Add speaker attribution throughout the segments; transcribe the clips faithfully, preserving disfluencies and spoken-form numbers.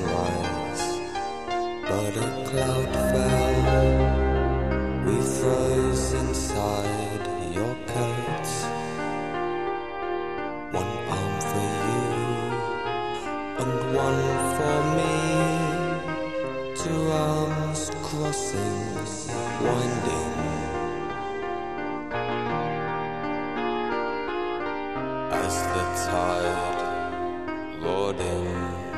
Speaker 1: sunrise, but a cloud fell. We froze inside your coats. One arm for you and one for me. Two arms crossing, winding. As the tide roared in,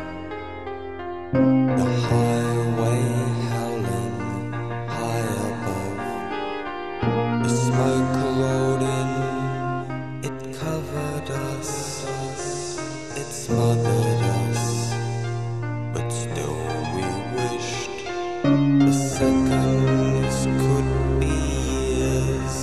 Speaker 1: the highway howling high above. The smoke rolled in, it covered us, it smothered us, but still we wished the seconds could be years.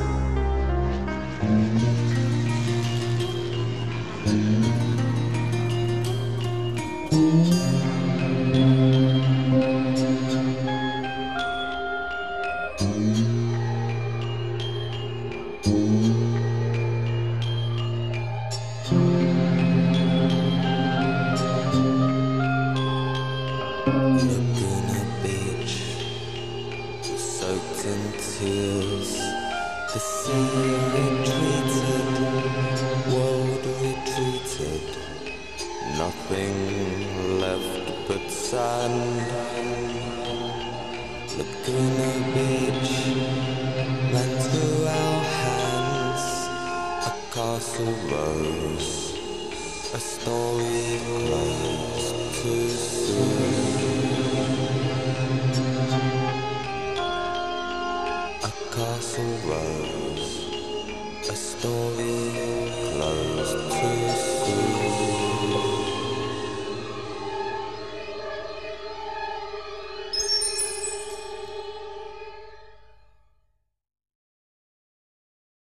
Speaker 1: Laguna Beach, soaked in tears. The sea retreated, world retreated. Nothing left but sand. Laguna Beach ran through our hands. A castle rose, a story closed too soon. A castle rose, a story closed too